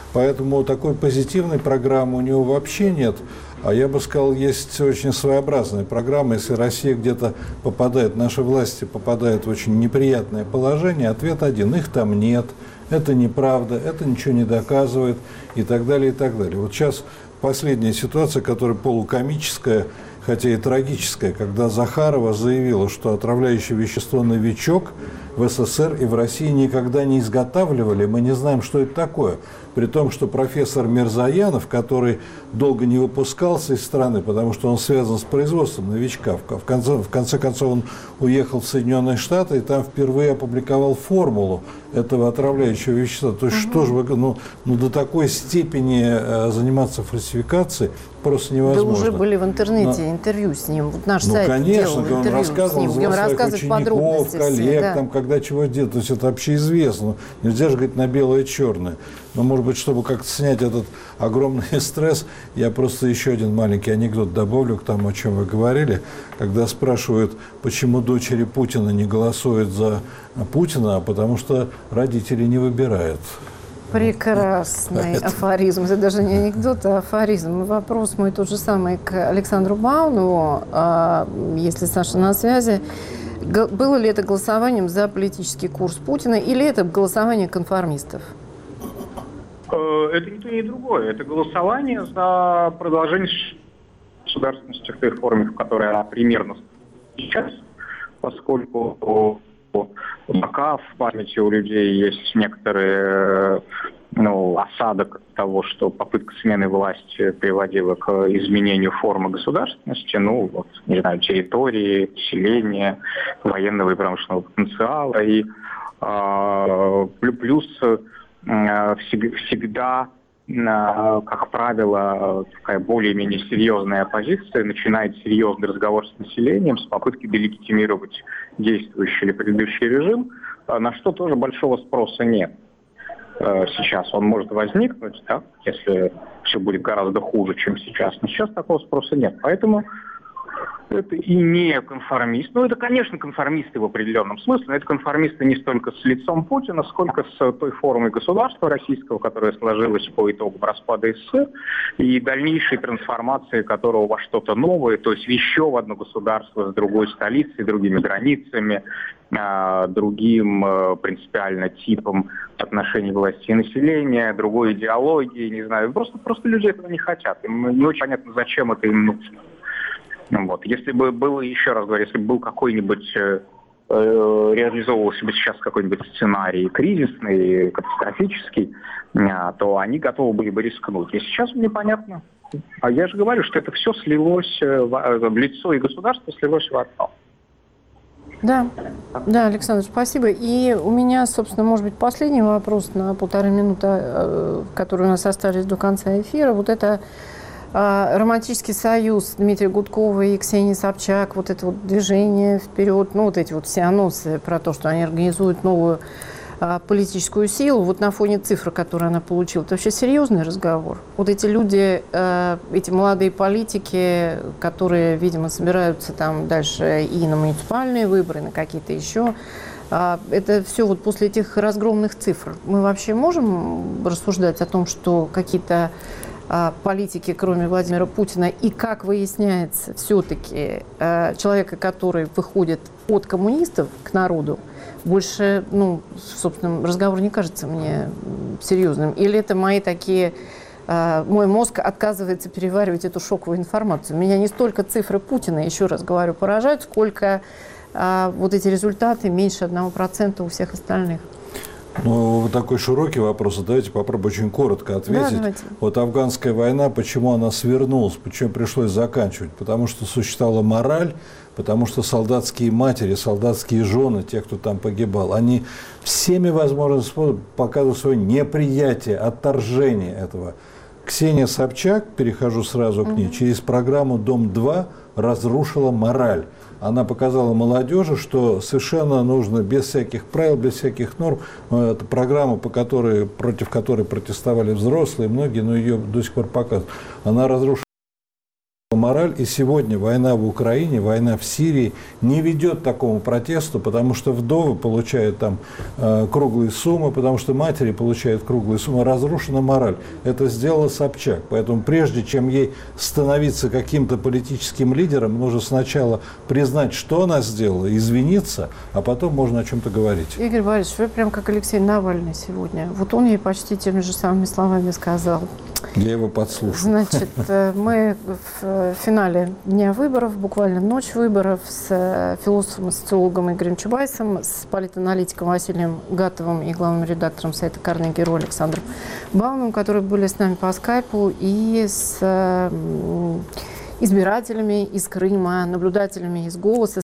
Поэтому такой позитивной программы у него вообще нет. А я бы сказал, есть очень своеобразная программа. Если Россия где-то попадает, наши власти попадают в очень неприятное положение, ответ один: их там нет, это неправда, это ничего не доказывает и так далее, и так далее. Вот сейчас последняя ситуация, которая полукомическая, хотя и трагическая, когда Захарова заявила, что отравляющее вещество «Новичок» в СССР и в России никогда не изготавливали, мы не знаем, что это такое. При том, что профессор Мирзаянов, который долго не выпускался из страны, потому что он связан с производством «Новичка», в конце концов он уехал в Соединенные Штаты и там впервые опубликовал формулу этого отравляющего вещества. То есть что же вы, до такой степени заниматься фальсификацией просто невозможно. Да уже были в интернете интервью с ним. Вот наш сайт конечно, делал он рассказывал где он рассказывает подробности, коллег, да. там, когда чего делать. То есть это общеизвестно. Нельзя же говорить на белое и черное. Но, может быть, чтобы как-то снять этот огромный стресс, я просто еще один маленький анекдот добавлю к тому, о чем вы говорили. Когда спрашивают, почему дочери Путина не голосуют за Путина, потому что родители не выбирают. Прекрасный афоризм. Это даже не анекдот, а афоризм. Вопрос мой тот же самый к Александру Баунову, если Саша на связи. Было ли это голосованием за политический курс Путина или это голосование конформистов? Это ни то, ни другое. Это голосование за продолжение государственности в той форме, в которой она примерно сейчас, поскольку пока в памяти у людей есть некоторый осадок от того, что попытка смены власти приводила к изменению формы государственности, территории, населения, военного и промышленного потенциала. И плюс всегда, как правило, такая более-менее серьезная оппозиция начинает серьезный разговор с населением с попыткой делегитимировать действующий или предыдущий режим, на что тоже большого спроса нет. Сейчас он может возникнуть, да, если все будет гораздо хуже, чем сейчас. Но сейчас такого спроса нет. Поэтому это и не конформист. Это, конечно, конформисты в определенном смысле, но это конформисты не столько с лицом Путина, сколько с той формой государства российского, которая сложилась по итогам распада СССР, и дальнейшей трансформации которого во что-то новое, то есть еще в одно государство с другой столицей, другими границами, другим принципиально типом отношений власти и населения, другой идеологией, не знаю. Просто люди этого не хотят. Им не очень понятно, зачем это им нужно. Если бы был, еще раз говорю, если бы был какой-нибудь, реализовывался бы сейчас какой-нибудь сценарий кризисный, катастрофический, то они готовы были бы рискнуть. И сейчас непонятно. А я же говорю, что это все слилось в лицо, и государство слилось в одно. Да, Александр, спасибо. И у меня, собственно, может быть, последний вопрос на 1,5 минуты, которые у нас остались до конца эфира. Вот это романтический союз Дмитрия Гудкова и Ксении Собчак, вот это вот движение вперед, вот эти вот все анонсы про то, что они организуют новую политическую силу, вот на фоне цифр, которые она получила. Это вообще серьезный разговор. Вот эти люди, эти молодые политики, которые, видимо, собираются там дальше и на муниципальные выборы, на какие-то еще, это все вот после этих разгромных цифр. Мы вообще можем рассуждать о том, что какие-то политики, кроме Владимира Путина, и, как выясняется, все-таки человека, который выходит от коммунистов к народу, больше, собственно, разговор не кажется мне серьезным. Или это мои такие... Мой мозг отказывается переваривать эту шоковую информацию. Меня не столько цифры Путина, еще раз говорю, поражают, сколько вот эти результаты меньше 1% у всех остальных. Вот такой широкий вопрос. Давайте попробуем очень коротко ответить. Да, вот афганская война, почему она свернулась, почему пришлось заканчивать? Потому что существовала мораль, потому что солдатские матери, солдатские жены, те, кто там погибал, они всеми возможными способами показывают свое неприятие, отторжение этого. Ксения Собчак, перехожу сразу к ней, через программу «Дом-2» разрушила мораль. Она показала молодежи, что совершенно нужно без всяких правил, без всяких норм. Это программа, против которой протестовали взрослые, многие, но ее до сих пор показывают. Она разрушила мораль, и сегодня война в Украине, война в Сирии не ведет к такому протесту, потому что вдовы получают там круглые суммы, потому что матери получают круглые суммы. Разрушена мораль. Это сделала Собчак. Поэтому прежде чем ей становиться каким-то политическим лидером, нужно сначала признать, что она сделала, извиниться, а потом можно о чем-то говорить. Игорь Борисович, вы прям как Алексей Навальный сегодня. Вот он ей почти теми же самыми словами сказал. Я его подслушал. Значит, мы в финале дня выборов, буквально ночь выборов, с философом, социологом Игорем Чубайсом, с политаналитиком Василием Гатовым и главным редактором сайта Carnegie.ru Александром Бауновым, которые были с нами по скайпу, и с избирателями из Крыма, наблюдателями из «Голоса»,